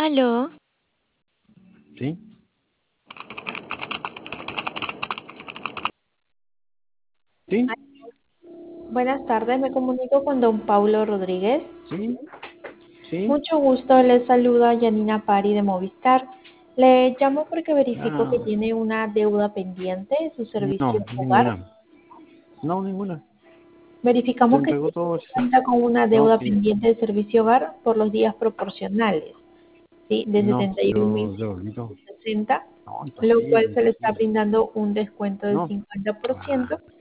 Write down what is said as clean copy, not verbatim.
Aló, ¿Sí? ¿Sí? Buenas tardes, me comunico con don Paulo Rodríguez. ¿Sí? ¿Sí? Mucho gusto, le saluda Yanina Pari de Movistar. Le llamo porque verifico que Ah, tiene una deuda pendiente en su servicio no, hogar. ninguna. No, ninguna. Se Verificamos que entregó todo eso. cuenta con una No, deuda sí. pendiente de servicio hogar por los días proporcionales, ¿sí? De No, yo 71.660, olvido. No, lo cual imposible, se le está imposible. brindando un descuento del No. 50%.